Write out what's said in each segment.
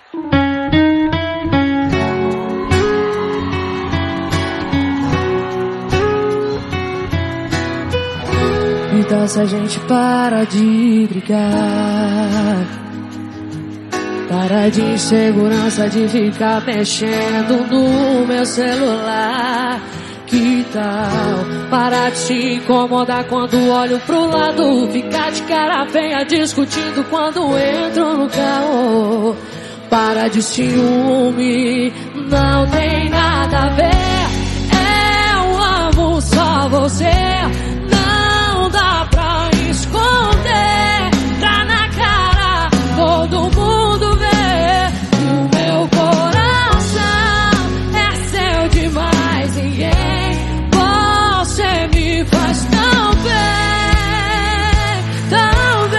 Então se a gente para de brigar, para de insegurança de ficar mexendo no meu celular. Que tal parar de se incomodar quando olho pro lado, ficar de cara feia discutindo quando entro no carro. Para de ciúme, não tem nada a ver. Eu amo só você. Não dá pra esconder, tá na cara, todo mundo vê. E o meu coração é seu demais, ninguém. Você me faz tão bem, tão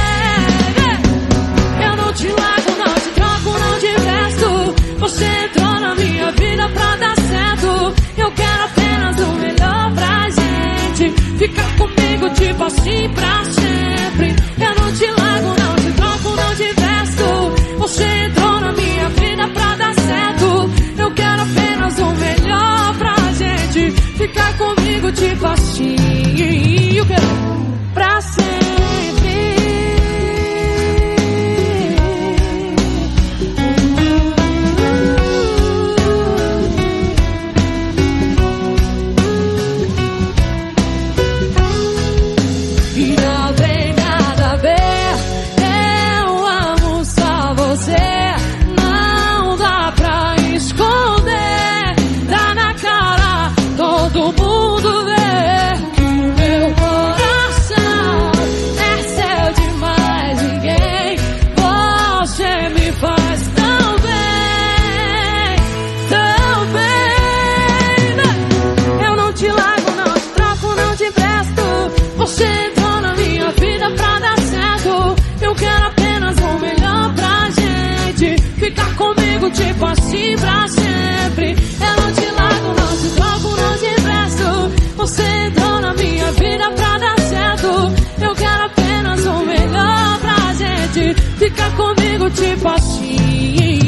bem. Eu não te largo, não te troco, não te empresto. Você entrou na minha vida pra dar certo. Eu quero apenas o melhor pra gente. Fica comigo, tipo assim, pra sempre. Eu não te largo, não te troco, não te empresto. Você entrou na minha vida pra dar certo. Eu quero apenas o melhor pra gente. Fica comigo, tipo assim, eu quero pra sempre. E não tem nada a ver, eu amo só você. Não dá pra esconder, tá na cara, todo mundo vê. Que o meu coração é seu demais, ninguém. Você me faz tão bem, tão bem. Eu não te largo, não te troco, não te empresto. Você entrou na minha vida pra dar certo. Eu quero apenas o melhor pra gente. Fica comigo, tipo assim, pra sempre. Eu não te largo, não te troco, não te empresto. Você entrou na minha vida pra dar certo. Eu quero apenas o melhor pra gente. Fica comigo, tipo assim.